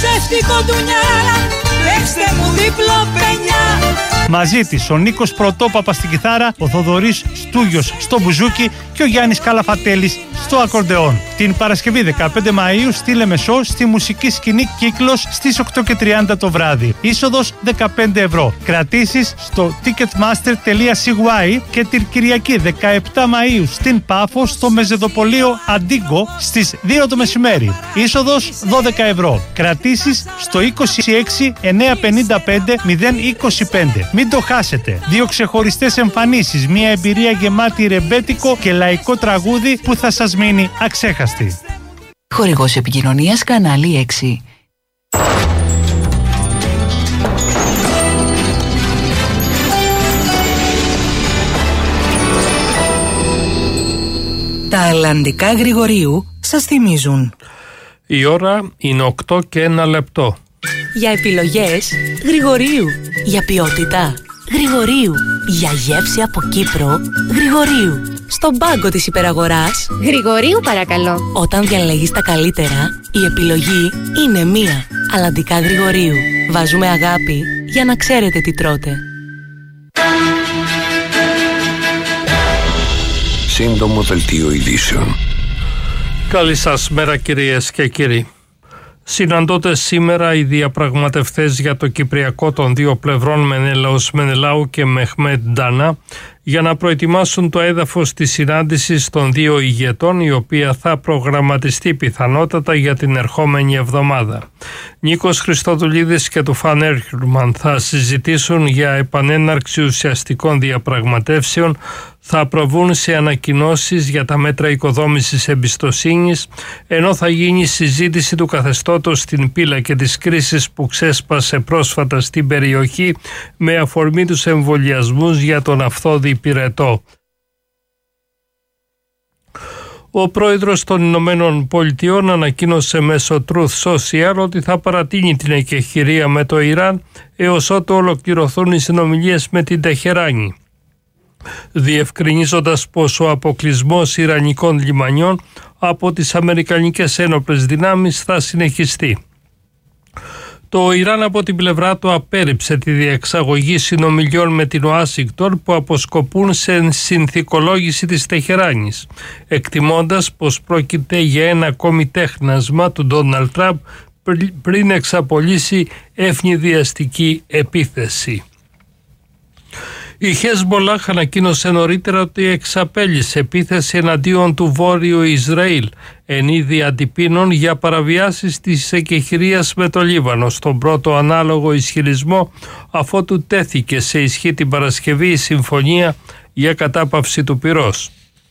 ψεύτικο ντουνιά, παίξτε μου δίπλο πενιά. Μαζί της ο Νίκος Πρωτόπαπας στην κιθάρα, ο Θοδωρής Στούγιος στο μπουζούκι και ο Γιάννης Καλαφατέλης στο ακορντεόν. Την Παρασκευή 15 Μαΐου στη Λεμεσό, στη μουσική σκηνή Κύκλος στις 8:30 το βράδυ. Είσοδος 15 ευρώ. Κρατήσεις στο ticketmaster.cy και την Κυριακή 17 Μαΐου στην Πάφο στο Μεζεδοπολείο Αντίγκο στις 2 το μεσημέρι. Είσοδος 12 ευρώ. Κρατήσεις στο 26 955 025. Μην το χάσετε. 2 ξεχωριστές εμφανίσεις, μια εμπειρία γεμάτη ρεμπέτικο και λαϊκό τραγούδι που θα σας μείνει αξέχαστη. Χορηγός επικοινωνίας κανάλι 6. Τα αλλαντικά Γρηγορίου σας θυμίζουν. Η ώρα είναι 8 και 1 λεπτό. Για επιλογές Γρηγορίου. Για ποιότητα Γρηγορίου. Για γεύση από Κύπρο Γρηγορίου. Στον πάγκο της υπεραγοράς Γρηγορίου παρακαλώ. Όταν διαλέγεις τα καλύτερα, η επιλογή είναι μία. Αλλαντικά Γρηγορίου. Βάζουμε αγάπη για να ξέρετε τι τρώτε. Σύντομο δελτίο ειδήσεων. Καλή σας μέρα κυρίες και κύριοι. Συναντώνται σήμερα οι διαπραγματευτές για το Κυπριακό των δύο πλευρών Μενέλαος Μενελάου και Μεχμέτ Ντάνα για να προετοιμάσουν το έδαφος της συνάντησης των δύο ηγετών, η οποία θα προγραμματιστεί πιθανότατα για την ερχόμενη εβδομάδα. Νίκος Χριστοδουλίδης και Τουφάν Έρχιουρμαν θα συζητήσουν για επανέναρξη ουσιαστικών διαπραγματεύσεων, θα προβούν σε ανακοινώσεις για τα μέτρα οικοδόμησης εμπιστοσύνης, ενώ θα γίνει συζήτηση του καθεστώτος στην πύλα και της κρίσης που ξέσπασε πρόσφατα στην περιοχή με αφορμή τους εμβολιασμούς για τον Αυθόδη Πυρετό. Ο πρόεδρος των Ηνωμένων Πολιτειών ανακοίνωσε μέσω Truth Social ότι θα παρατείνει την εκεχηρία με το Ιράν έως ότου ολοκληρωθούν οι συνομιλίες με την Τεχεράνη, διευκρινίζοντας πως ο αποκλεισμός ιρανικών λιμανιών από τις αμερικανικές ένοπλες δυνάμεις θα συνεχιστεί. Το Ιράν από την πλευρά του απέρριψε τη διεξαγωγή συνομιλιών με την Ουάσιγκτον που αποσκοπούν σε συνθηκολόγηση της Τεχεράνης, εκτιμώντας πως πρόκειται για ένα ακόμη τέχνασμα του Ντόναλντ Τραμπ πριν εξαπολύσει ευνηδιαστική επίθεση. Η Χεσμολάχ ανακοίνωσε νωρίτερα ότι εξαπέλυσε επίθεση εναντίον του Βόρειου Ισραήλ εν είδη αντιπίνων για παραβιάσεις της εκεχηρίας με το Λίβανο, στον πρώτο ανάλογο ισχυρισμό αφότου τέθηκε σε ισχύ την Παρασκευή η συμφωνία για κατάπαυση του πυρός.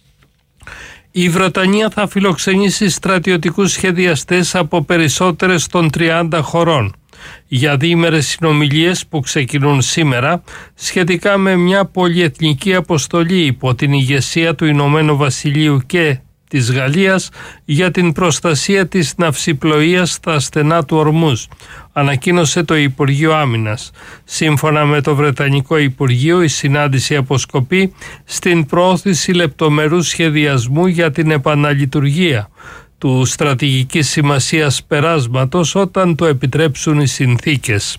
Η Βρετανία θα φιλοξενήσει στρατιωτικούς σχεδιαστές από περισσότερες των 30 χωρών για διήμερες συνομιλίες που ξεκινούν σήμερα σχετικά με μια πολυεθνική αποστολή υπό την ηγεσία του Ηνωμένου Βασιλείου και της Γαλλίας για την προστασία της ναυσιπλοείας στα στενά του Ορμούζ, ανακοίνωσε το Υπουργείο Άμυνας. Σύμφωνα με το Βρετανικό Υπουργείο, η συνάντηση αποσκοπεί στην προώθηση λεπτομερού σχεδιασμού για την επαναλειτουργία του στρατηγικής σημασίας περάσματος όταν το επιτρέψουν οι συνθήκες.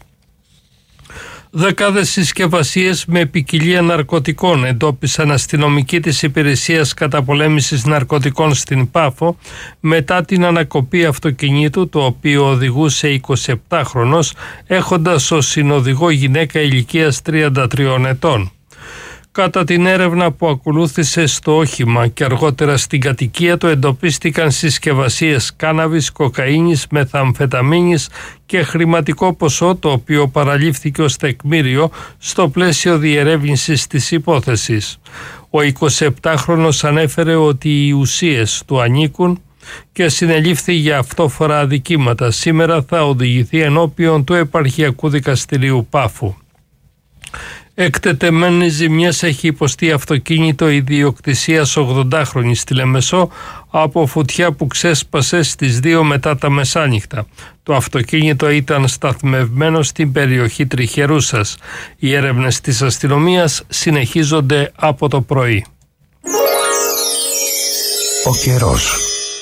Δεκάδες συσκευασίες με ποικιλία ναρκωτικών εντόπισαν αστυνομικοί της Υπηρεσίας Καταπολέμησης Ναρκωτικών στην Πάφο μετά την ανακοπή αυτοκινήτου, το οποίο οδηγούσε 27χρονος, έχοντας ως συνοδηγό γυναίκα ηλικίας 33 ετών. Κατά την έρευνα που ακολούθησε στο όχημα και αργότερα στην κατοικία του εντοπίστηκαν συσκευασίες κάναβης, κοκαίνης, μεθαμφεταμίνης και χρηματικό ποσό, το οποίο παραλήφθηκε ως τεκμήριο στο πλαίσιο διερεύνησης της υπόθεσης. Ο 27χρονος ανέφερε ότι οι ουσίες του ανήκουν και συνελήφθη για αυτόφορα αδικήματα. Σήμερα θα οδηγηθεί ενώπιον του Επαρχιακού Δικαστηρίου Πάφου. Εκτετεμένης ζημιές έχει υποστεί αυτοκίνητο ιδιοκτησίας 80χρονης στη Λεμεσό από φωτιά που ξέσπασε στις 2 μετά τα μεσάνυχτα. Το αυτοκίνητο ήταν σταθμευμένο στην περιοχή Τριχερούσας. Οι έρευνες της αστυνομίας συνεχίζονται από το πρωί. Ο καιρός.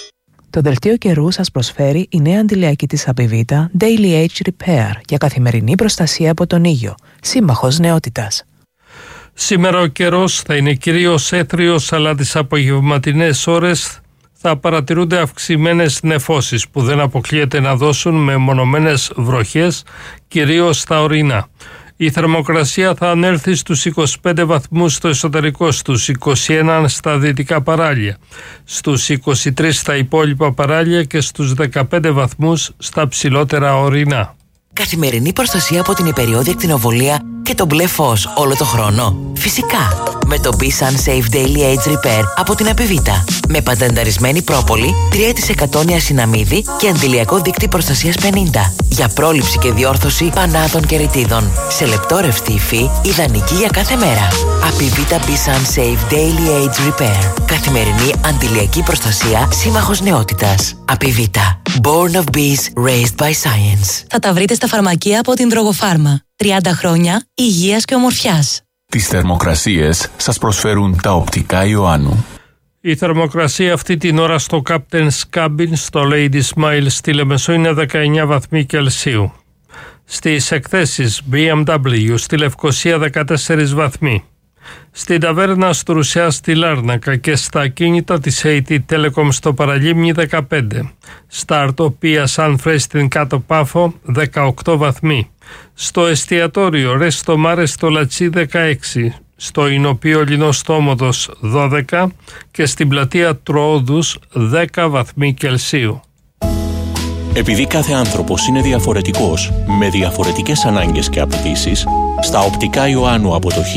Το δελτίο καιρού σας προσφέρει η νέα αντιλιακή της Απιβίτα Daily Age Repair για καθημερινή προστασία από τον ήλιο. Σύμμαχος νεότητας. Σήμερα ο καιρός θα είναι κυρίως έθριος, αλλά τις απογευματινές ώρες θα παρατηρούνται αυξημένες νεφώσεις που δεν αποκλείεται να δώσουν μεμονωμένες βροχές, κυρίως στα ορεινά. Η θερμοκρασία θα ανέλθει στους 25 βαθμούς στο εσωτερικό, στους 21 στα δυτικά παράλια, στους 23 στα υπόλοιπα παράλια και στους 15 βαθμούς στα ψηλότερα ορεινά. Καθημερινή προστασία από την υπεριόδια ακτινοβολία και τον μπλε φως όλο το χρόνο. Φυσικά, με το Be Sun Safe Daily Age Repair από την Απιβίτα. Με πατενταρισμένη πρόπολη, 3% νιασιναμίδι και αντιλιακό δίκτυ προστασίας 50. Για πρόληψη και διόρθωση πανάτων και ρητίδων. Σε λεπτό ρευστή υφή, ιδανική για κάθε μέρα. Απιβίτα Be Sun Safe Daily Age Repair. Καθημερινή αντιλιακή προστασία, σύμμαχος νεότητας. Απιβίτα. Born of Bees, raised by science. Θα τα βρείτε στα φαρμακεία από την Drogopharma. 30 χρόνια υγείας και ομορφιάς. Τις θερμοκρασίες σας προσφέρουν τα οπτικά Ιωάννου. Η θερμοκρασία αυτή την ώρα στο Captain's Cabin στο Lady Smile στη Λεμεσό είναι 19 βαθμοί Κελσίου. Στις εκθέσεις BMW στη Λευκοσία 14 βαθμοί. Στην ταβέρνα στο Ρουσιά στη Λάρνακα και στα ακίνητα της AT Telecom στο Παραλίμνη 15. Στα Αρτοπία Σαν Φρέ στην Κάτω Πάφο 18 βαθμοί. Στο εστιατόριο Ρέστο Μάρε στο Λατσί 16. Στο Ινοπείο Λινοστόμοδος 12 και στην πλατεία Τροόδους 10 βαθμοί Κελσίου. Επειδή κάθε άνθρωπος είναι διαφορετικός, με διαφορετικές ανάγκες και απαιτήσεις, στα οπτικά Ιωάννου από το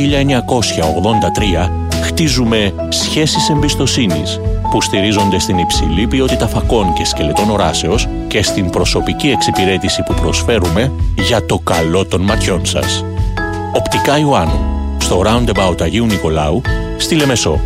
1983 χτίζουμε σχέσεις εμπιστοσύνης που στηρίζονται στην υψηλή ποιότητα φακών και σκελετών οράσεως και στην προσωπική εξυπηρέτηση που προσφέρουμε για το καλό των ματιών σας. Οπτικά Ιωάννου, στο Roundabout Αγίου Νικολάου, στη Λεμεσό.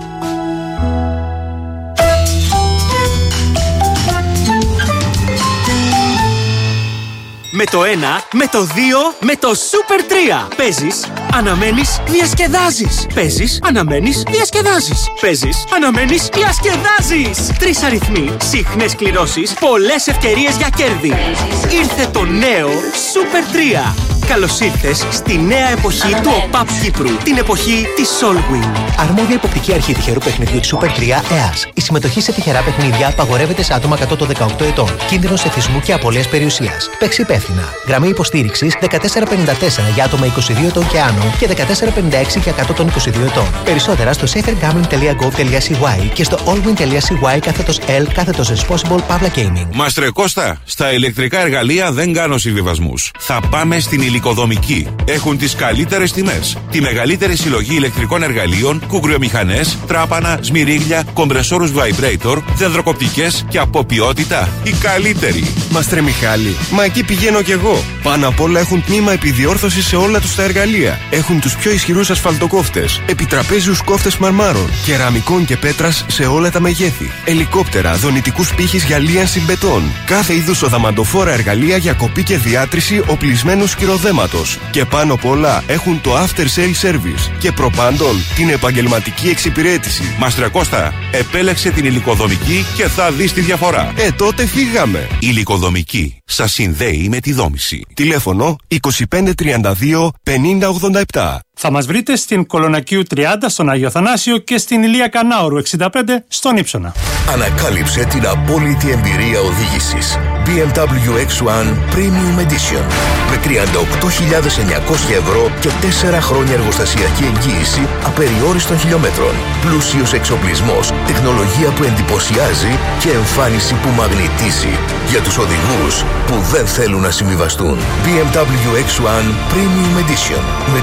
Με το 1, με το 2, με το Super 3. Παίζεις, αναμένεις, διασκεδάζεις. Παίζεις, αναμένεις, διασκεδάζεις. Παίζεις, αναμένεις, διασκεδάζεις. 3 αριθμοί, συχνές κληρώσεις, πολλές ευκαιρίες για κέρδη. Ήρθε το νέο Super 3. Καλώς ήρθες στη νέα εποχή του ΟΠΑΠ Κύπρου. Την εποχή της Solwing. Αρμόδια υποπτική αρχή τυχερού παιχνιδιού της Super 3 ΕΑΣ. Η συμμετοχή σε τυχερά παιχνίδια απαγορεύεται σε άτομα κάτω των 18 ετών. Κίνδυνος εθισμού και απώλειας περιουσίας. Παίξει υπεύθυνα. Γραμμή υποστήριξης 1454 για άτομα 22 ετών και άνω και 1456 για κάτω των 22 ετών. Περισσότερα στο safergambling.gov.cy και στο allwin.cy/L/responsible Pavla Gaming. Μάστρε Κώστα, στα ηλεκτρικά εργαλεία δεν κάνω συμβιβασμούς. Θα πάμε στην Υλικοδομική. Έχουν τις καλύτερες τιμές. Τη μεγαλύτερη συλλογή ηλεκτρικών εργαλείων, κουκριομηχανές, τράπανα, σμυρίγλια, κομπρεσόρους vibrator, δεντροκοπτικές και από ποιότητα η καλύτερη. Μαστρέ Μιχάλη, μα εκεί πηγαίνω κι εγώ. Πάνω απ' όλα έχουν τμήμα επιδιόρθωση σε όλα τους τα εργαλεία. Έχουν τους πιο ισχυρούς ασφαλτοκόφτες, επιτραπέζιους κόφτες μαρμάρων, κεραμικών και πέτρας σε όλα τα μεγέθη, ελικόπτερα, δονητικούς πύχης για λίανση μπετών, κάθε είδους οδαμαντοφόρα εργαλεία για κοπή και διάτρηση οπλισμένου σκυροδέματος. Και πάνω απ' όλα έχουν το after sale service και προπάντων την επαγγελματική εξυπηρέτηση. Μάστρε Κώστα, επέλεξε την Υλικοδομική και θα δεις τη διαφορά. Τότε φύγαμε. Υλικοδομική. Σας συνδέει με τη δόμηση. Τηλέφωνο 2532 5087. Θα μας βρείτε στην Κολονακίου 30 στον Άγιο Θανάσιο και στην Ηλία Κανάουρου 65 στον Ύψονα. Ανακάλυψε την απόλυτη εμπειρία οδήγησης. BMW X1 Premium Edition με 38.900 ευρώ και 4 χρόνια εργοστασιακή εγγύηση απεριόριστων χιλιόμετρων. Πλούσιος εξοπλισμός, τεχνολογία που εντυπωσιάζει και εμφάνιση που μαγνητίζει. Για τους οδηγούς που δεν θέλουν να συμβιβαστούν. BMW X1 Premium Edition με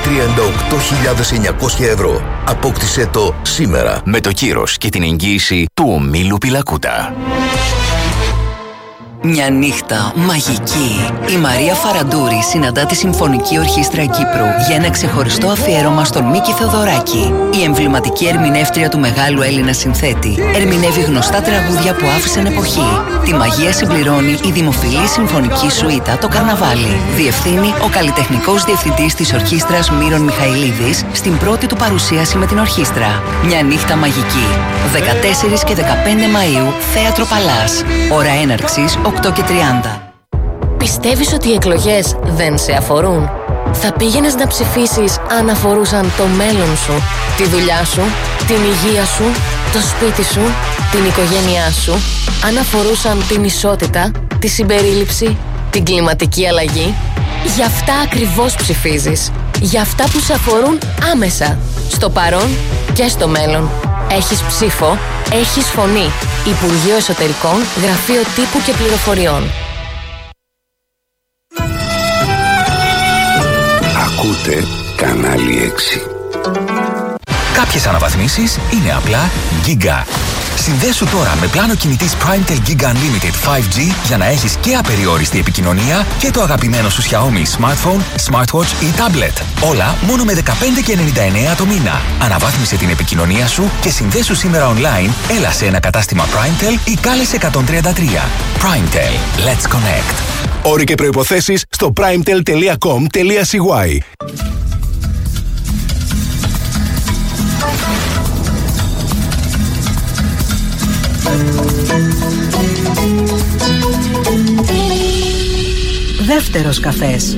38.900 ευρώ. Απόκτησέ το σήμερα με το κύρος και την εγγύηση του ομίλου Πιλακούτα. Μια νύχτα μαγική. Η Μαρία Φαραντούρη συναντά τη Συμφωνική Ορχήστρα Κύπρου για ένα ξεχωριστό αφιέρωμα στον Μίκη Θεοδωράκη. Η εμβληματική ερμηνεύτρια του μεγάλου Έλληνα συνθέτη ερμηνεύει γνωστά τραγούδια που άφησαν εποχή. Τη μαγεία συμπληρώνει η δημοφιλή συμφωνική σουίτα «Το Καρναβάλι». Διευθύνει ο καλλιτεχνικός διευθυντής της ορχήστρας Μύρον Μιχαηλίδης στην πρώτη του παρουσίαση με την ορχήστρα. Μια νύχτα μαγική. 14 και 15 Μαΐου, Θέατρο Παλάς. Ώρα έναρξης 8:30. Πιστεύεις ότι οι εκλογές δεν σε αφορούν? Θα πήγαινες να ψηφίσεις αν αφορούσαν το μέλλον σου, τη δουλειά σου, την υγεία σου, το σπίτι σου, την οικογένειά σου, αν αφορούσαν την ισότητα, τη συμπερίληψη, την κλιματική αλλαγή? Γι' αυτά ακριβώς ψηφίζεις. Για αυτά που σε αφορούν άμεσα, στο παρόν και στο μέλλον. Έχεις ψήφο, έχεις φωνή. Υπουργείο Εσωτερικών, Γραφείο Τύπου και Πληροφοριών. Ακούτε κανάλι 6. Κάποιες αναβαθμίσεις είναι απλά Giga. Συνδέσου τώρα με πλάνο κινητής PrimeTel Giga Unlimited 5G για να έχεις και απεριόριστη επικοινωνία και το αγαπημένο σου Xiaomi Smartphone, Smartwatch ή Tablet. Όλα μόνο με 15,99 το μήνα. Αναβάθμισε την επικοινωνία σου και συνδέσου σήμερα online, έλα σε ένα κατάστημα PrimeTel ή κάλεσε 133. PrimeTel. Let's connect. Όροι και προϋποθέσεις στο primetel.com.cy. Δεύτερος καφές.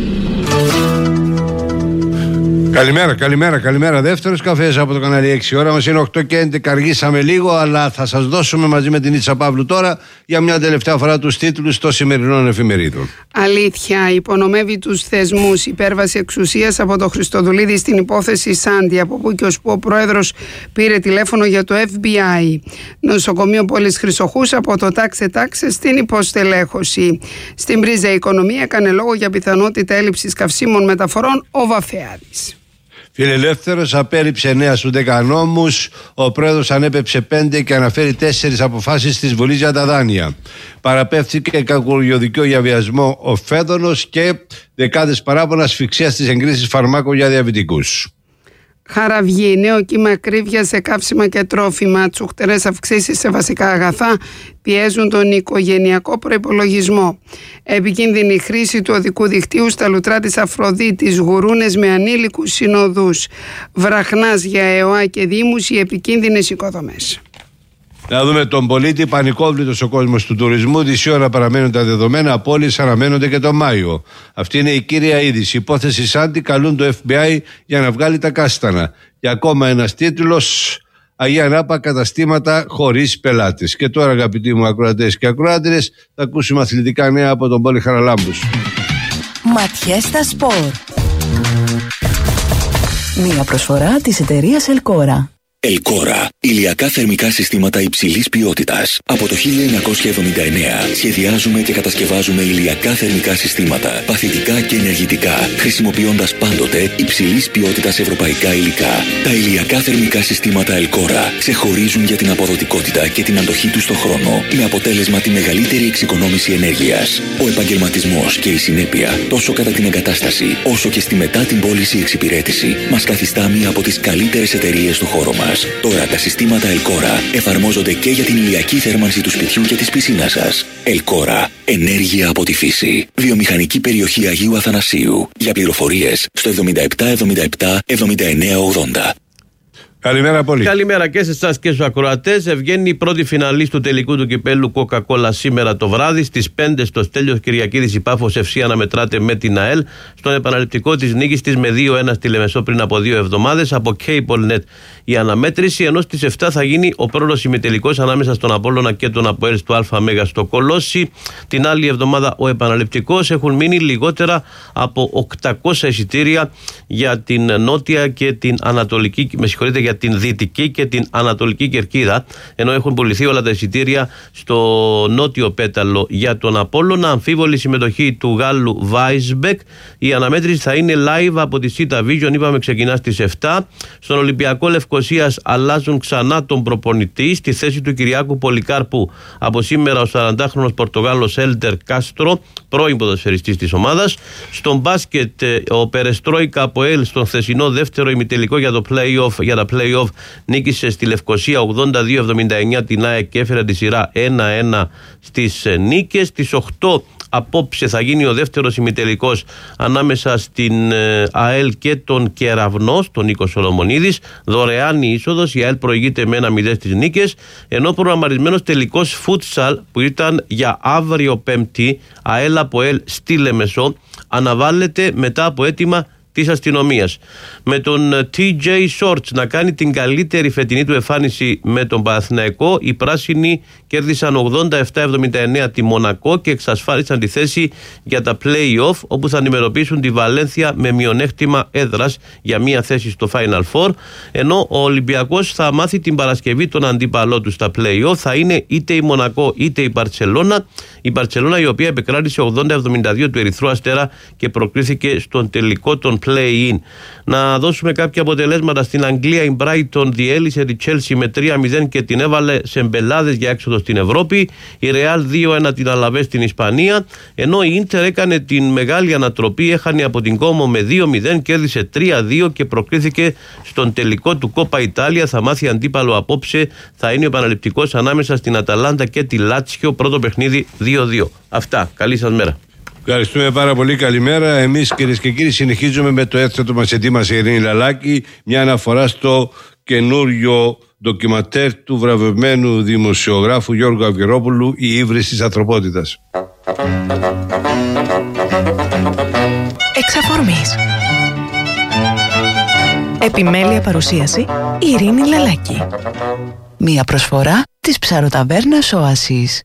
Καλημέρα. Δεύτερος καφές από το κανάλι 6. Ώρα μας είναι 8 και 11. Αργήσαμε λίγο, αλλά θα σας δώσουμε μαζί με την Ίτσα Παύλου τώρα για μια τελευταία φορά τους τίτλους των σημερινών εφημερίδων. Αλήθεια, υπονομεύει τους θεσμούς. Υπέρβαση εξουσίας από το Χριστοδουλίδη στην υπόθεση Σάντι. Από που και ως που ο πρόεδρος πήρε τηλέφωνο για το FBI. Νοσοκομείο Πόλης Χρυσοχούς από το τάξε στην υποστελέχωση. Στην πρίζα οικονομία έκανε λόγο για πιθανότητα έλλειψης καυσίμων μεταφορών ο Βαφεάδης. Φιλελεύθερος απέρριψε 9 στους 10 νόμους. Ο πρόεδρος ανέπεψε 5 και αναφέρει 4 αποφάσεις της Βουλής για τα δάνεια. Παραπέμφθηκε κακουργιοδικείο για βιασμό ο Φέδωνος και δεκάδες παράπονα ασφυξία στις εγκρίσεις φαρμάκων για διαβητικούς. Χαραυγή, νέο κύμα ακρίβεια σε καύσιμα και τρόφιμα. Τσουχτερές αυξήσεις σε βασικά αγαθά πιέζουν τον οικογενειακό προϋπολογισμό. Επικίνδυνη χρήση του οδικού δικτύου στα λουτρά της Αφροδίτης. Γουρούνες με ανήλικους συνοδούς. Βραχνάς για ΕΟΑ και Δήμους οι επικίνδυνες οικοδομές. Να δούμε τον πολίτη. Πανικόβλητος ο κόσμος του τουρισμού. Δυσή ώρα παραμένουν τα δεδομένα. Απόλυες αναμένονται και τον Μάιο. Αυτή είναι η κύρια είδηση. Υπόθεση Σάντι καλούν το FBI για να βγάλει τα κάστανα. Και ακόμα ένας τίτλος. Αγία Νάπα, καταστήματα χωρίς πελάτες. Και τώρα, αγαπητοί μου ακροατές και ακροάτριες, θα ακούσουμε αθλητικά νέα από τον Πόλη Χαραλάμπους. Ματιές στα σπορ. Μία προσφορά της εταιρείας Ελκόρα. Ελκόρα. Ηλιακά θερμικά συστήματα υψηλής ποιότητας. Από το 1979 σχεδιάζουμε και κατασκευάζουμε ηλιακά θερμικά συστήματα, παθητικά και ενεργητικά, χρησιμοποιώντας πάντοτε υψηλής ποιότητας ευρωπαϊκά υλικά. Τα ηλιακά θερμικά συστήματα Ελκόρα ξεχωρίζουν για την αποδοτικότητα και την αντοχή τους στον χρόνο, με αποτέλεσμα τη μεγαλύτερη εξοικονόμηση ενέργειας. Ο επαγγελματισμός και η συνέπεια, τόσο κατά την εγκατάσταση, όσο και στη μετά την πώληση εξυπηρέτηση, μας καθιστά μία από τις καλύτερες εταιρείες του χώρου μας. Τώρα τα συστήματα Ελκόρα εφαρμόζονται και για την ηλιακή θέρμανση του σπιτιού και της πισίνας σας. Ελκόρα. Ενέργεια από τη φύση. Βιομηχανική περιοχή Αγίου Αθανασίου. Για πληροφορίες στο 77 79 80. Καλημέρα πολύ. Καλημέρα και σε εσάς και στους ακροατές. Βγαίνει η πρώτη φιναλίστ του τελικού του κυπέλου Coca-Cola σήμερα το βράδυ. Στις 5 στο Στέλιος Κυριακίδης η Πάφος FC αναμετράται με την ΑΕΛ στον επαναληπτικό της νίκης της με 2-1 στη Λεμεσό πριν από 2 εβδομάδες. Από CableNet η αναμέτρηση, ενώ στις 7 θα γίνει ο πρώτος ημιτελικός ανάμεσα στον Απόλλωνα και τον Αποέλ του ΑΜΕΓΑ στο Κολόσι. Την άλλη εβδομάδα ο επαναληπτικός. Έχουν μείνει λιγότερα από 800 εισιτήρια για την νότια και την ανατολική, για για την δυτική και την ανατολική κερκίδα, ενώ έχουν πουληθεί όλα τα εισιτήρια στο νότιο πέταλο για τον Απόλλωνα. Αμφίβολη συμμετοχή του Γάλλου Βάισμπεκ. Η αναμέτρηση θα είναι live από τη Sita Vision, είπαμε ξεκινά στις 7. Στον Ολυμπιακό Λευκωσίας αλλάζουν ξανά τον προπονητή. Στη θέση του Κυριάκου Πολυκάρπου από σήμερα ο 40χρονος Πορτογάλος Έλτερ Κάστρο, πρώην ποδοσφαιριστής της ομάδας. Στον μπάσκετ ο Περεστρόικα Αποέλ στον χθεσινό δεύτερο ημιτελικό για τα play-off νίκησε στη Λευκωσία 82-79 την ΑΕΚ και έφερε τη σειρά 1-1 στις νίκες. Στις 8 απόψε θα γίνει ο δεύτερος ημιτελικός ανάμεσα στην ΑΕΛ και τον Κεραυνό, τον Νίκο Σολομονίδης. Δωρεάν η είσοδος, η ΑΕΛ προηγείται με 1-0 στις νίκες, ενώ προγραμματισμένος τελικός φούτσαλ που ήταν για αύριο Πέμπτη, ΑΕΛ Αποέλ στη Λεμεσό, αναβάλλεται μετά από αίτημα της αστυνομίας. Με τον TJ Shorts να κάνει την καλύτερη φετινή του εμφάνιση με τον Παναθηναϊκό, οι πράσινοι κέρδισαν 87-79 τη Μονακό και εξασφάλισαν τη θέση για τα play-off, όπου θα αντιμετωπίσουν τη Βαλένθια με μειονέκτημα έδρας για μία θέση στο Final Four, ενώ ο Ολυμπιακός θα μάθει την Παρασκευή τον αντίπαλό του στα play-off. Θα είναι είτε η Μονακό είτε η Μπαρτσελώνα. Η Μπαρτσελώνα, η οποία επεκράτησε 80-72 του Ερυθρού Αστέρα και προκρίθηκε στον τελικό των play-in. Να δώσουμε κάποια αποτελέσματα. Στην Αγγλία η Brighton διέλυσε τη Chelsea με 3-0 και την έβαλε σε μπελάδες για έξοδο στην Ευρώπη. Η Real 2-1 την Αλαβέ στην Ισπανία, ενώ η Ίντερ έκανε την μεγάλη ανατροπή, έχανε από την Κόμο με 2-0, κέρδισε 3-2 και προκρίθηκε στον τελικό του Κόπα Ιτάλια. Θα μάθει αντίπαλο απόψε, θα είναι ο επαναληπτικός ανάμεσα στην Αταλάντα και τη Λάτσιο, πρώτο παιχνίδι 2-2. Αυτά, καλή σας μέρα. Ευχαριστούμε πάρα πολύ. Καλημέρα. Εμείς, κυρίες και κύριοι, συνεχίζουμε με το έθετο μας ετοίμασε η Ειρήνη Λαλάκη. Μια αναφορά στο καινούριο ντοκιμαντέρ του βραβευμένου δημοσιογράφου Γιώργου Αυγερόπουλου, «Η ύβρις της ανθρωπότητας». Εξ αφορμής. Επιμέλεια παρουσίαση η Ειρήνη Λαλάκη. Μια προσφορά της ψαροταβέρνας Όασης.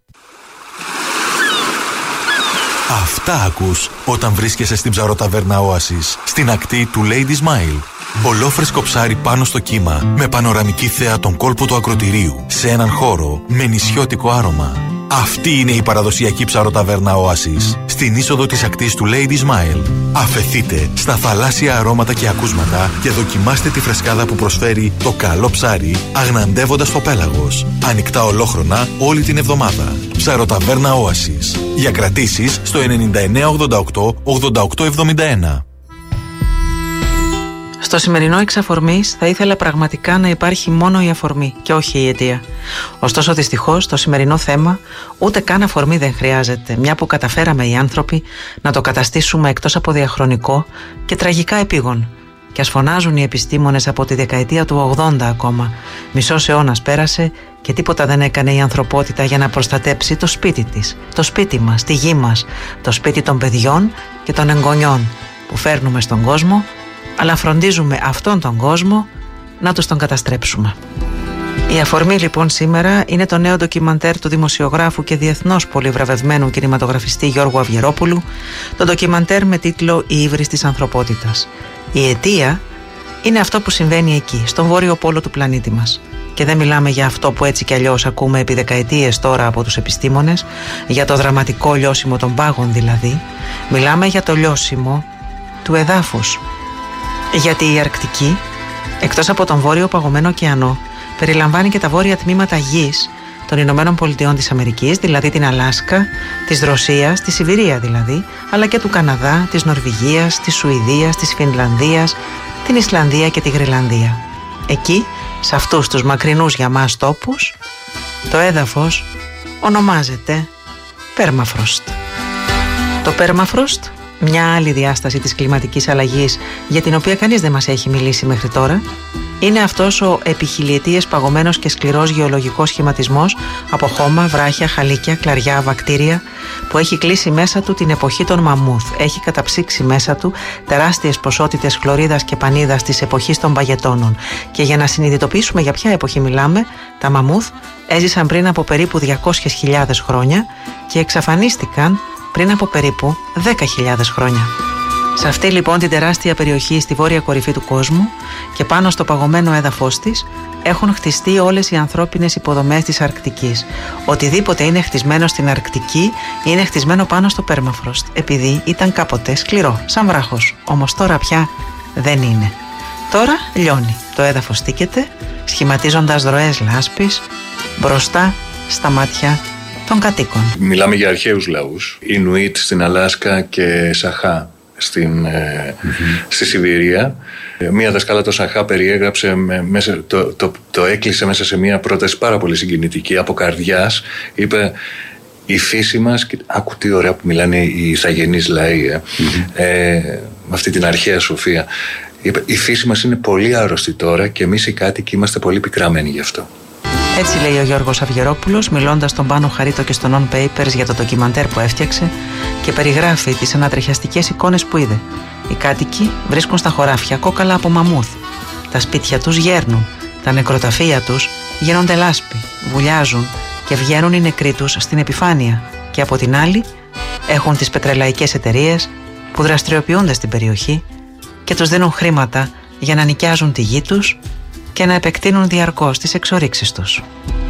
Αυτά ακούς όταν βρίσκεσαι στην ψαροταβέρνα Όασης, στην ακτή του Lady Smile. Ολόφρεσκο ψάρι πάνω στο κύμα, με πανοραμική θέα τον κόλπο του ακρωτηρίου, σε έναν χώρο με νησιώτικο άρωμα. Αυτή είναι η παραδοσιακή ψαροταβέρνα Όασης, στην είσοδο της ακτής του Lady Smile. Αφεθείτε στα θαλάσσια αρώματα και ακούσματα και δοκιμάστε τη φρεσκάδα που προσφέρει το καλό ψάρι, αγναντεύοντας το πέλαγος. Ανοιχτά ολόχρονα όλη την εβδομάδα. Ψαροταβέρνα Όασης. Για κρατήσεις στο 9988 8871. Στο σημερινό εξ αφορμής θα ήθελα πραγματικά να υπάρχει μόνο η αφορμή και όχι η αιτία. Ωστόσο, δυστυχώς, το σημερινό θέμα ούτε καν αφορμή δεν χρειάζεται, μια που καταφέραμε οι άνθρωποι να το καταστήσουμε εκτός από διαχρονικό και τραγικά επίγον. Και ας φωνάζουν οι επιστήμονες από τη δεκαετία του 80 ακόμα. Μισός αιώνας πέρασε και τίποτα δεν έκανε η ανθρωπότητα για να προστατέψει το σπίτι της, το σπίτι μας, τη γη μας, το σπίτι των παιδιών και των εγγονιών που φέρνουμε στον κόσμο, αλλά φροντίζουμε αυτόν τον κόσμο να τους τον καταστρέψουμε. Η αφορμή λοιπόν σήμερα είναι το νέο ντοκιμαντέρ του δημοσιογράφου και διεθνώς πολυβραβευμένου κινηματογραφιστή Γιώργου Αυγερόπουλου, το ντοκιμαντέρ με τίτλο «Η ύβρις της ανθρωπότητας». Η αιτία είναι αυτό που συμβαίνει εκεί, στον βόρειο πόλο του πλανήτη μας. Και δεν μιλάμε για αυτό που έτσι κι αλλιώς ακούμε επί δεκαετίες τώρα από τους επιστήμονες, για το δραματικό λιώσιμο των πάγων δηλαδή. Μιλάμε για το λιώσιμο του εδάφους. Γιατί η Αρκτική, εκτός από τον βόρειο παγωμένο ωκεανό, περιλαμβάνει και τα βόρεια τμήματα γης των Ηνωμένων Πολιτειών της Αμερικής, δηλαδή την Αλάσκα, της Ρωσίας, τη Σιβηρία δηλαδή, αλλά και του Καναδά, της Νορβηγίας, της Σουηδίας, της Φινλανδίας, την Ισλανδία και τη Γρυλανδία. Εκεί, σε αυτούς τους μακρινούς για μας τόπους, το έδαφος ονομάζεται Πέρμαφροστ. Το Πέρμαφροστ, μια άλλη διάσταση της κλιματικής αλλαγής για την οποία κανείς δεν μας έχει μιλήσει μέχρι τώρα, είναι αυτός ο επί χιλιετίες παγωμένος και σκληρός γεωλογικός σχηματισμός από χώμα, βράχια, χαλίκια, κλαριά, βακτήρια που έχει κλείσει μέσα του την εποχή των μαμούθ. Έχει καταψύξει μέσα του τεράστιες ποσότητες χλωρίδας και πανίδας της εποχής των παγετώνων. Και για να συνειδητοποιήσουμε για ποια εποχή μιλάμε, τα μαμούθ έζησαν πριν από περίπου 200.000 χρόνια και εξαφανίστηκαν πριν από περίπου 10.000 χρόνια. Σε αυτή λοιπόν την τεράστια περιοχή στη βόρεια κορυφή του κόσμου και πάνω στο παγωμένο έδαφος της έχουν χτιστεί όλες οι ανθρώπινες υποδομές της Αρκτικής. Οτιδήποτε είναι χτισμένο στην Αρκτική είναι χτισμένο πάνω στο Πέρμαφροστ, επειδή ήταν κάποτε σκληρό, σαν βράχος. Όμως τώρα πια δεν είναι. Τώρα λιώνει, το έδαφος στίκεται, σχηματίζοντας δροές λάσπης μπροστά στα μάτια των κατοίκων. Μιλάμε για αρχαίους λαούς, Ινουίτ στην Αλάσκα και Σαχά στη Σιβηρία. Μία δασκάλα το Σαχά περιέγραψε, το έκλεισε μέσα σε μία πρόταση πάρα πολύ συγκινητική, από καρδιάς. Είπε, η φύση μας, άκου τι ωραία που μιλάνε οι ηθαγενείς λαοί, με αυτή την αρχαία σοφία. Είπε, η φύση μας είναι πολύ άρρωστη τώρα και εμείς οι κάτοικοι είμαστε πολύ πικραμένοι γι' αυτό. Έτσι λέει ο Γιώργος Αυγερόπουλος, μιλώντας στον Πάνο Χαρίτο και στο Non Papers για το ντοκιμαντέρ που έφτιαξε και περιγράφει τις ανατριχιαστικές εικόνες που είδε. Οι κάτοικοι βρίσκουν στα χωράφια κόκαλα από μαμούθ. Τα σπίτια τους γέρνουν, τα νεκροταφεία τους γίνονται λάσπη, βουλιάζουν και βγαίνουν οι νεκροί τους στην επιφάνεια. Και από την άλλη έχουν τις πετρελαϊκές εταιρείες που δραστηριοποιούνται στην περιοχή και τους δίνουν χρήματα για να νοικιάζουν τη γη τους και να επεκτείνουν διαρκώς τις εξορίξεις τους.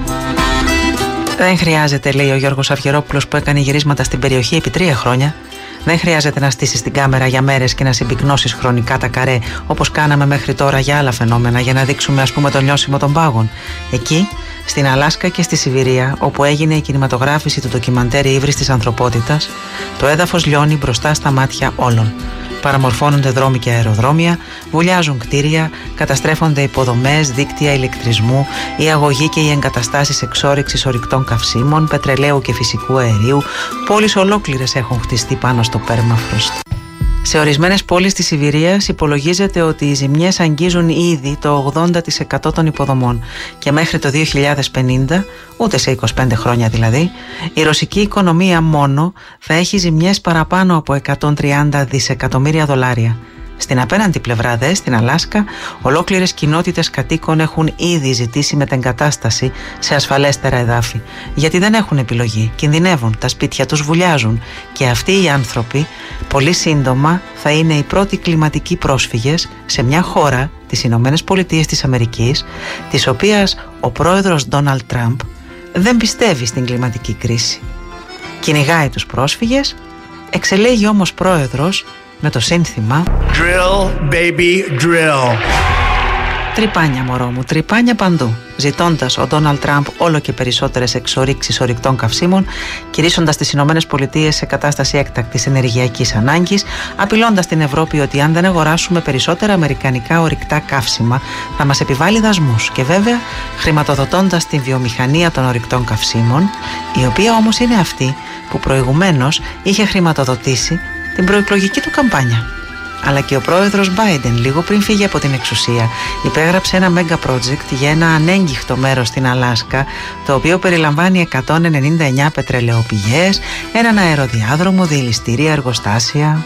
Δεν χρειάζεται, λέει ο Γιώργος Αυγερόπουλος που έκανε γυρίσματα στην περιοχή επί 3 χρόνια, δεν χρειάζεται να στήσεις την κάμερα για μέρες και να συμπυκνώσεις χρονικά τα καρέ όπως κάναμε μέχρι τώρα για άλλα φαινόμενα για να δείξουμε ας πούμε το λιώσιμο των πάγων. Εκεί, στην Αλάσκα και στη Σιβηρία, όπου έγινε η κινηματογράφηση του ντοκιμαντέρ «Η ύβρις της ανθρωπότητας», το έδαφος λιώνει μπροστά στα μάτια όλων. Παραμορφώνονται δρόμοι και αεροδρόμια, βουλιάζουν κτίρια, καταστρέφονται υποδομές, δίκτυα ηλεκτρισμού, η αγωγή και οι εγκαταστάσεις εξόρυξης ορυκτών καυσίμων, πετρελαίου και φυσικού αερίου, πόλεις ολόκληρες έχουν χτιστεί πάνω στο Πέρμαφροστ. Σε ορισμένες πόλεις της Σιβηρίας υπολογίζεται ότι οι ζημιές αγγίζουν ήδη το 80% των υποδομών και μέχρι το 2050, ούτε σε 25 χρόνια δηλαδή, η ρωσική οικονομία μόνο θα έχει ζημιές παραπάνω από 130 δισεκατομμύρια δολάρια. Στην απέναντι πλευρά δε, στην Αλάσκα, ολόκληρες κοινότητες κατοίκων έχουν ήδη ζητήσει μετεγκατάσταση σε ασφαλέστερα εδάφη. Γιατί δεν έχουν επιλογή, κινδυνεύουν, τα σπίτια τους βουλιάζουν και αυτοί οι άνθρωποι πολύ σύντομα θα είναι οι πρώτοι κλιματικοί πρόσφυγες σε μια χώρα, τις Ηνωμένες Πολιτείες της Αμερικής, της οποίας ο πρόεδρος Ντόναλντ Τραμπ δεν πιστεύει στην κλιματική κρίση. Κυνηγάει τους πρόσφυγες, εξελέγει όμως πρόεδρος με το σύνθημα Drill, baby, drill. Τρυπάνια μωρό μου, τρυπάνια παντού. Ζητώντας ο Ντόναλντ Τραμπ όλο και περισσότερες εξορίξεις ορυκτών καυσίμων, κηρύσσοντας τις Ηνωμένες Πολιτείες σε κατάσταση έκτακτης ενεργειακής ανάγκης, απειλώντας την Ευρώπη ότι αν δεν αγοράσουμε περισσότερα αμερικανικά ορυκτά καύσιμα θα μας επιβάλλει δασμούς και βέβαια χρηματοδοτώντας την βιομηχανία των ορυκτών καυσίμων, η οποία όμως είναι αυτή που προηγουμένως είχε χρηματοδοτήσει την προεκλογική του καμπάνια. Αλλά και ο πρόεδρος Biden λίγο πριν φύγει από την εξουσία υπέγραψε ένα mega project για ένα ανέγγιχτο μέρος στην Αλάσκα, το οποίο περιλαμβάνει 199 πετρελαιοπηγές, έναν αεροδιάδρομο, διελιστήρια, εργοστάσια.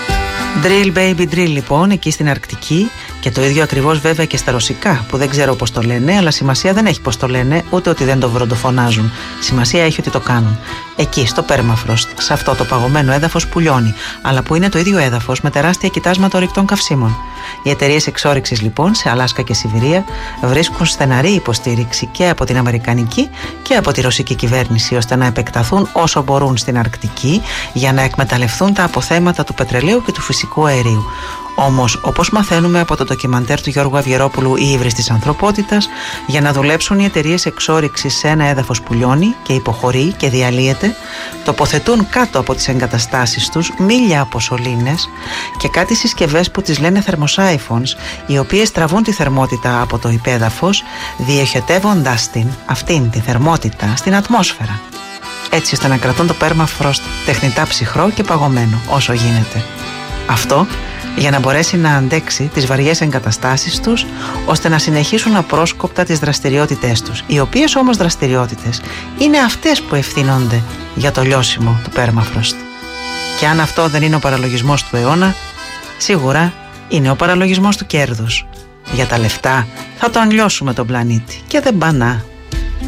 Drill baby drill λοιπόν εκεί στην Αρκτική, και το ίδιο ακριβώς βέβαια και στα ρωσικά που δεν ξέρω πως το λένε, αλλά σημασία δεν έχει πως το λένε, ούτε ότι δεν το βροντοφωνάζουν. Σημασία έχει ότι το κάνουν. Εκεί στο Πέρμαφροστ, σε αυτό το παγωμένο έδαφος που λιώνει, αλλά που είναι το ίδιο έδαφος με τεράστια κοιτάσματα ορυκτών καυσίμων. Οι εταιρείες εξόρυξης λοιπόν σε Αλάσκα και Σιβηρία βρίσκουν στεναρή υποστήριξη και από την αμερικανική και από τη ρωσική κυβέρνηση, ώστε να επεκταθούν όσο μπορούν στην Αρκτική για να εκμεταλλευτούν τα αποθέματα του πετρελαίου και του φυσικού αερίου. Όμως, όπως μαθαίνουμε από το ντοκιμαντέρ του Γιώργου Αυγερόπουλου «Η ύβρις της ανθρωπότητας», για να δουλέψουν οι εταιρείες εξόρυξης σε ένα έδαφος που λιώνει και υποχωρεί και διαλύεται, τοποθετούν κάτω από τις εγκαταστάσεις τους μίλια από σωλήνες και κάτι συσκευές που τις λένε θερμοσάιφωνς, οι οποίες τραβούν τη θερμότητα από το υπέδαφος, διοχετεύοντας αυτήν τη θερμότητα στην ατμόσφαιρα, έτσι ώστε να κρατούν το Πέρμαφροστ τεχνητά ψυχρό και παγωμένο όσο γίνεται. Αυτό για να μπορέσει να αντέξει τις βαριές εγκαταστάσεις τους, ώστε να συνεχίσουν απρόσκοπτα τις δραστηριότητές τους, οι οποίες όμως δραστηριότητες είναι αυτές που ευθύνονται για το λιώσιμο του Πέρμαφροστ. Και αν αυτό δεν είναι ο παραλογισμός του αιώνα, σίγουρα είναι ο παραλογισμός του κέρδους. Για τα λεφτά θα τον λιώσουμε τον πλανήτη και δεν πανά.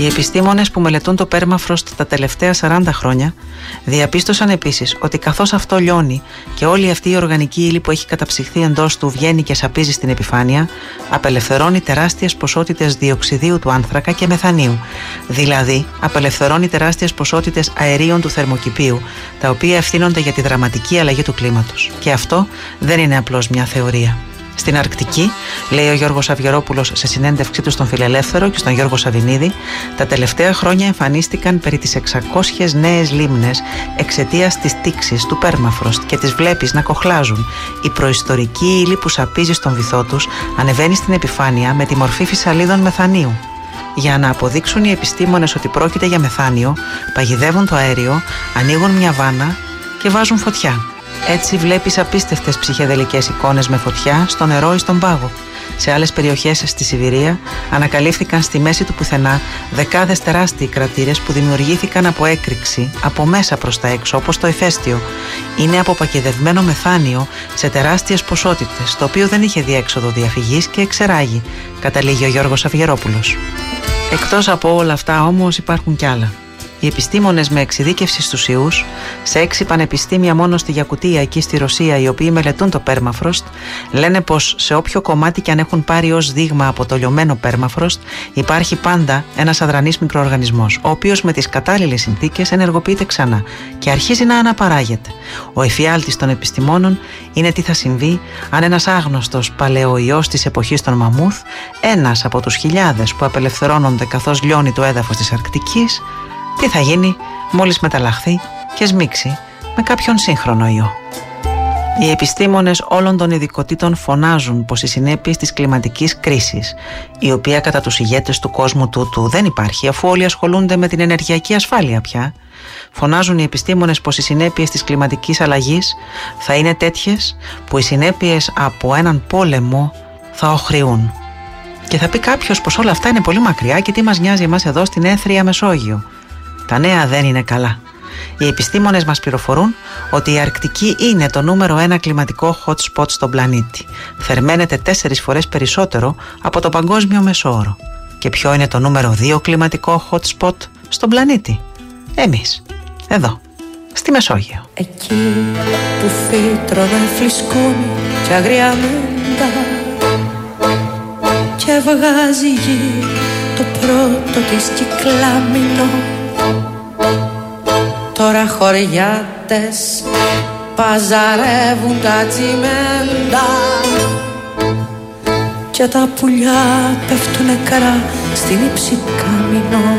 Οι επιστήμονες που μελετούν το πέρμαφροστ τα τελευταία 40 χρόνια διαπίστωσαν επίσης ότι καθώς αυτό λιώνει και όλη αυτή η οργανική ύλη που έχει καταψυχθεί εντός του βγαίνει και σαπίζει στην επιφάνεια, απελευθερώνει τεράστιες ποσότητες διοξιδίου του άνθρακα και μεθανίου. Δηλαδή, απελευθερώνει τεράστιες ποσότητες αερίων του θερμοκηπίου, τα οποία ευθύνονται για τη δραματική αλλαγή του κλίματος. Και αυτό δεν είναι απλώς μια θεωρία. Στην Αρκτική, λέει ο Γιώργος Αυγερόπουλος σε συνέντευξή του στον Φιλελεύθερο και στον Γιώργο Σαββινίδη, τα τελευταία χρόνια εμφανίστηκαν περί τις 600 νέες λίμνες εξαιτίας της τήξης του πέρμαφροστ και τις βλέπεις να κοχλάζουν. Η προϊστορική ύλη που σαπίζει στον βυθό τους ανεβαίνει στην επιφάνεια με τη μορφή φυσαλίδων μεθανίου. Για να αποδείξουν οι επιστήμονες ότι πρόκειται για μεθάνιο, παγιδεύουν το αέριο, ανοίγουν μια βάνα και βάζουν φωτιά. Έτσι βλέπεις απίστευτες ψυχεδελικές εικόνες με φωτιά στο νερό ή στον πάγο. Σε άλλες περιοχές στη Σιβηρία ανακαλύφθηκαν στη μέση του πουθενά δεκάδες τεράστιοι κρατήρες που δημιουργήθηκαν από έκρηξη από μέσα προς τα έξω, όπως το ηφαίστειο. Είναι αποπακεδευμένο μεθάνιο σε τεράστιες ποσότητες, το οποίο δεν είχε διέξοδο διαφυγής και εξεράγει, καταλήγει ο Γιώργος Αυγερόπουλος. Εκτός από όλα αυτά όμως υπάρχουν κι άλλα. Οι επιστήμονες με εξειδίκευση στους ιούς, σε 6 πανεπιστήμια μόνο στη Γιακουτία εκεί στη Ρωσία, οι οποίοι μελετούν το πέρμαφροστ, λένε πως σε όποιο κομμάτι κι αν έχουν πάρει ως δείγμα από το λιωμένο πέρμαφροστ, υπάρχει πάντα ένας αδρανής μικροοργανισμός, ο οποίος με τις κατάλληλες συνθήκες ενεργοποιείται ξανά και αρχίζει να αναπαράγεται. Ο εφιάλτης των επιστημόνων είναι τι θα συμβεί αν ένας άγνωστος παλαιοϊός της εποχής των μαμούθ, ένας από τους χιλιάδες που απελευθερώνονται καθώς λιώνει το έδαφος της Αρκτικής, τι θα γίνει μόλις μεταλλαχθεί και σμίξει με κάποιον σύγχρονο ιό. Οι επιστήμονες όλων των ειδικοτήτων φωνάζουν πως οι συνέπειες της κλιματικής κρίσης, η οποία κατά τους ηγέτες του κόσμου τούτου δεν υπάρχει, αφού όλοι ασχολούνται με την ενεργειακή ασφάλεια πια, φωνάζουν οι επιστήμονες πως οι συνέπειες της κλιματικής αλλαγής θα είναι τέτοιες που οι συνέπειες από έναν πόλεμο θα οχρεούν. Και θα πει κάποιος πως όλα αυτά είναι πολύ μακριά και τι μας νοιάζει εμάς εδώ στην Έθρια Μεσόγειο. Τα νέα δεν είναι καλά. Οι επιστήμονες μας πληροφορούν ότι η Αρκτική είναι το νούμερο 1 κλιματικό hot spot στον πλανήτη. Θερμαίνεται 4 φορές περισσότερο από το παγκόσμιο μεσόωρο. Και ποιο είναι το νούμερο 2 κλιματικό hot spot στον πλανήτη? Εμείς, εδώ, στη Μεσόγειο. Εκεί που φύτρωνε φλισκούνι και αγριά μέντα και βγάζει γη το πρώτο της κυκλάμινο. Τώρα χωριάτες παζαρεύουν τα τσιμέντα και τα πουλιά πέφτουν νεκρά στην ύψη καμινό.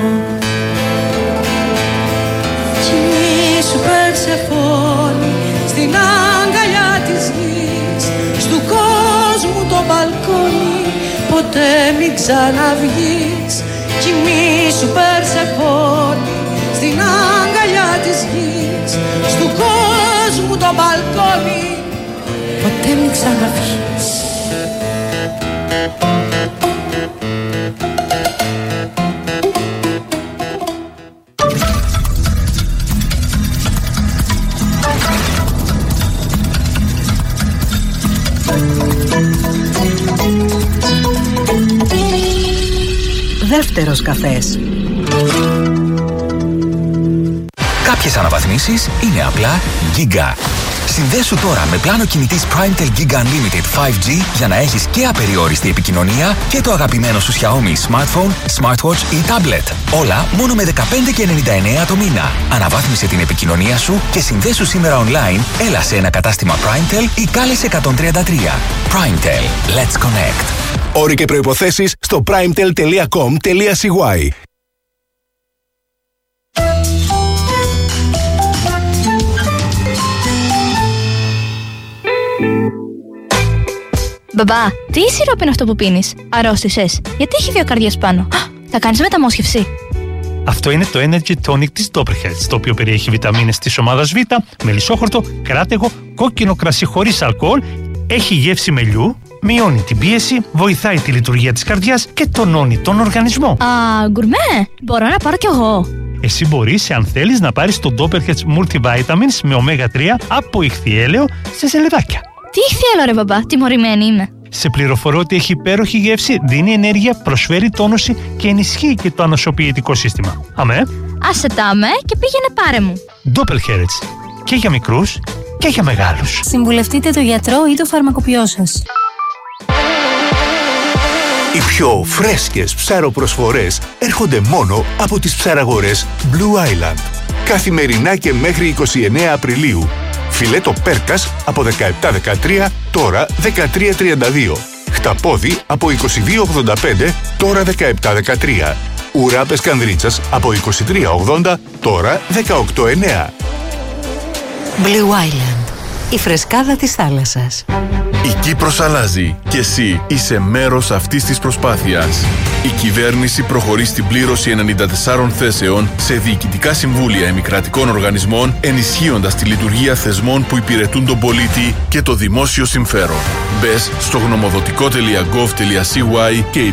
Κι σου Περσεφόνη στην αγκαλιά της γης, στου κόσμου το μπαλκόνι ποτέ μην ξαναβγείς. Κι μη σου Περσεφόνη στην αγκαλιά της γης, στου κόσμου το μπαλκόνι ποτέ μην ξαναβγείς. Δεύτερος καφές. Κάποιες αναβαθμίσεις είναι απλά Giga. Συνδέσου τώρα με πλάνο κινητής PrimeTel Giga Unlimited 5G για να έχεις και απεριόριστη επικοινωνία και το αγαπημένο σου Xiaomi Smartphone, Smartwatch ή Tablet. Όλα μόνο με 15,99 το μήνα. Αναβάθμισε την επικοινωνία σου και συνδέσου σήμερα online, έλα σε ένα κατάστημα PrimeTel ή κάλεσε 133. PrimeTel. Let's connect. Όροι και προϋποθέσεις στο primetel.com.cy. Μπαμπά, τι σιρόπι είναι αυτό που πίνεις? Αρρώστησες? Γιατί έχει 2 καρδιές πάνω? Θα κάνεις μεταμόσχευση? Αυτό είναι το Energy Tonic της Doppelherz, το οποίο περιέχει βιταμίνες της ομάδας Β, μελισσόχορτο, κράτεγο, κόκκινο κρασί χωρίς αλκοόλ, έχει γεύση μελιού, μειώνει την πίεση, βοηθάει τη λειτουργία της καρδιάς και τονώνει τον οργανισμό. Α, γκουρμέ! Μπορώ να πάρω κι εγώ. Εσύ μπορείς, αν θέλεις, να πάρεις το Doppelherz Multivitamins με ωμέγα 3 από ηχθιέλαιο σε σελεδάκια. Τι ηχθιέλαιο ρε μπαμπά, τιμωρημένη είμαι. Σε πληροφορώ ότι έχει υπέροχη γεύση, δίνει ενέργεια, προσφέρει τόνωση και ενισχύει και το ανοσοποιητικό σύστημα. Αμέ. Άσε τα αμέ και πήγαινε πάρε μου. Doppelherz. Και για μικρούς και για μεγάλους. Συμβουλευτείτε το γιατρό ή το φαρμακοποιό σας. Οι πιο φρέσκες ψαροπροσφορές έρχονται μόνο από τις ψαραγορές Blue Island. Καθημερινά και μέχρι 29 Απριλίου. Φιλέτο πέρκας από 17,13, τώρα 13,32. Χταπόδι από 22,85, τώρα 17,13. Ουρά πεσκανδρίτσας από 23,80, τώρα 18,9. Blue Island. Η φρεσκάδα της θάλασσας. Η Κύπρος αλλάζει και εσύ είσαι μέρος αυτής της προσπάθειας. Η κυβέρνηση προχωρεί στην πλήρωση 94 θέσεων σε διοικητικά συμβούλια εμικρατικών οργανισμών, ενισχύοντας τη λειτουργία θεσμών που υπηρετούν τον πολίτη και το δημόσιο συμφέρον. Μπες στο γνωμοδοτικό.gov.cy και